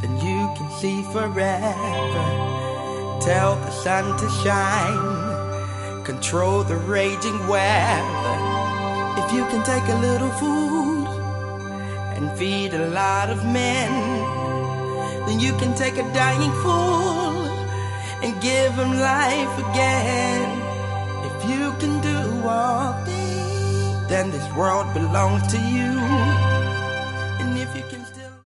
then you can see forever. Tell the sun to shine, control the raging weather. If you can take a little food and feed a lot of men, then you can take a dying fool and give him life again. If you can do all these, then this world belongs to you.